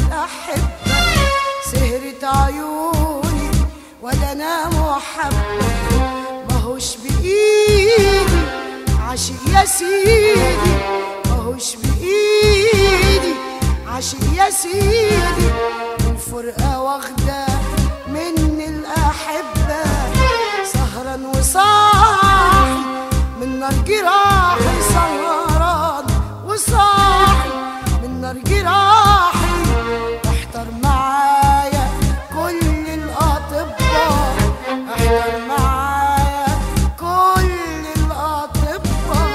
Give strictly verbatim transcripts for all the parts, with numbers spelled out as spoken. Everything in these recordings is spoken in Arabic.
الأحبة سهرت عيوني ولا أنام وحبة ماهوش بإيدي عاشق يا سيدي ماهوش بإيدي عاشق يا سيدي الفرقة واخدة مني الأحبة سهران وصاحي من نار جراحي سهران وصاحي من نار جراحي احضر معايا كل الأطباء احضر معايا كل الأطباء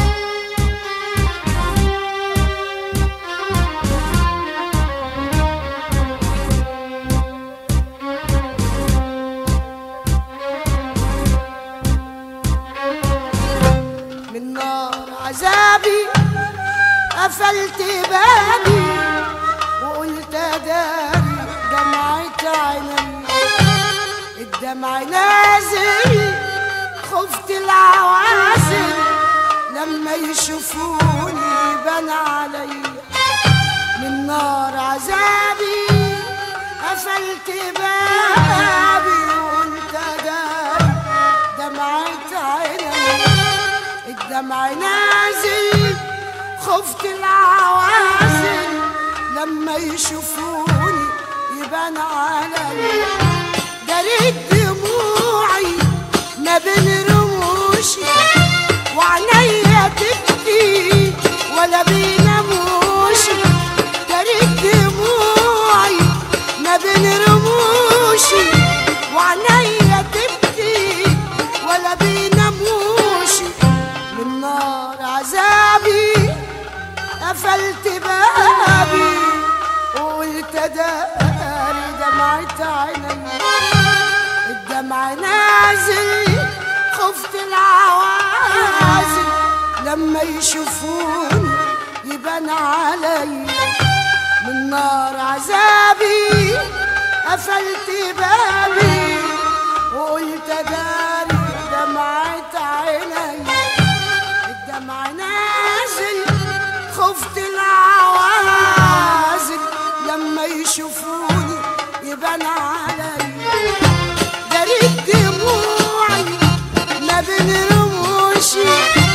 من نار عذابي قفلت بابي وقلت داري دمعة عيني الدمع نازل خفت العوازل لما يشوفوني بان عليا من نار عذابي قفلت بابي وقلت داري دمعة عيني الدمع نازل خفت العوازل لما يشوفوني يبان عليا جريت دموعي ما بين رموشي وعينيا تبكي ولا بيناموشي جريت دموعي ما بين رموشي وعينيا تبكي ولا بيناموشي من نار عذابي قفلت بابي وقلت داري دمعة عيني الدمع نازل خفت العوازل لما يشوفوني يبان عليا من نار عذابي قفلت بابي وقلت داري دمعة عيني الدمع نازل خفت العوازل لما يشوفوني يبان عليا جريت دموعي ما بين رموشي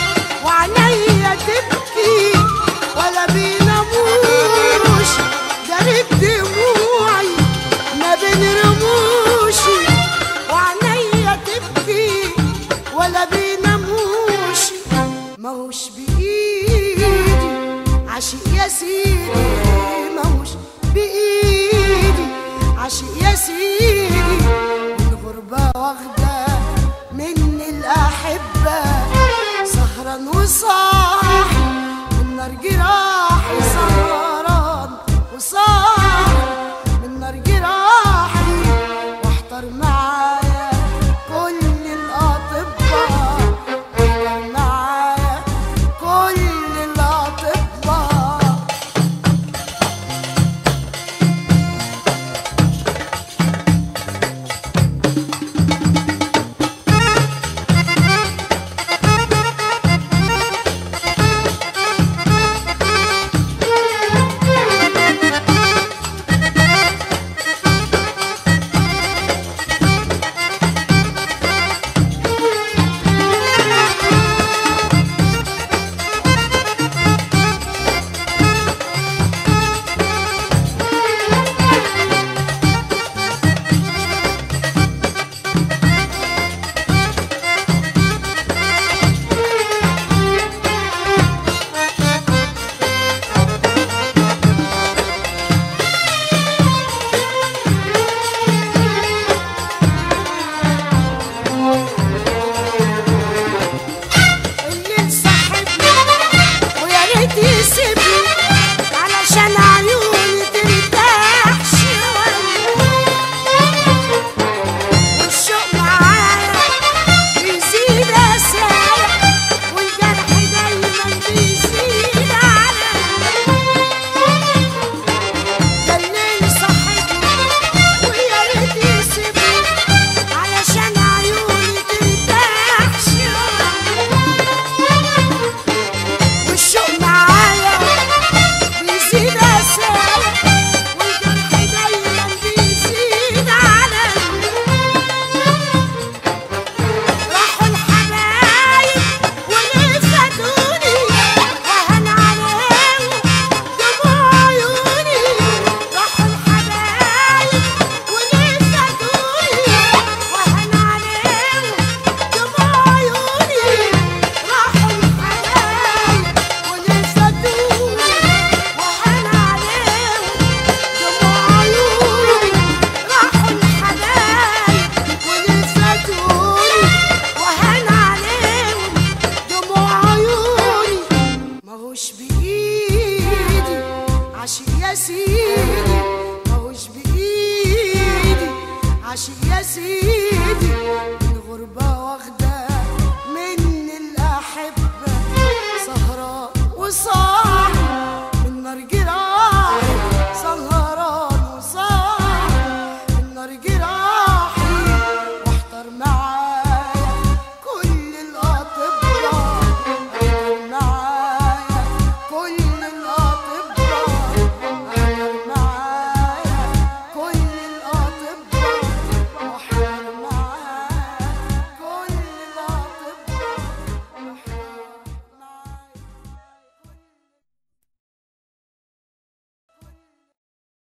وعينيا تبكي ولا بيناموش جريت دموعي ما بين رموشي وعينيا تبكي ولا بيناموش ماهوش بإيدي عاشق يا سيدي ماهوش بإيدي عاشق يا سيدي والغربة واخدة مني الأحبة سهران وصاحي من نار جراحي سهران وصاحي من نار جراحي واحضر معايا كل الأطباء احضر معايا كل الأطباء عاشق يا سيدي الغربة واخدة من الأحبة سهرة وصار